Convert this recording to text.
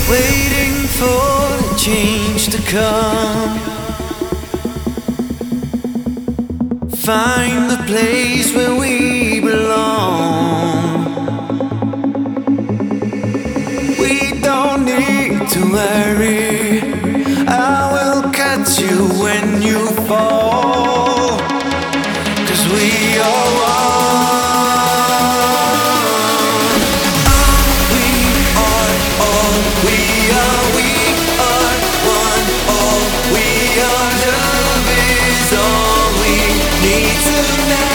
waiting for the change to come. Find the place where we belong. We don't need to worry, I will catch you when you fall, 'cause we are one. We are all, we are one. All we are, love is all we need to know.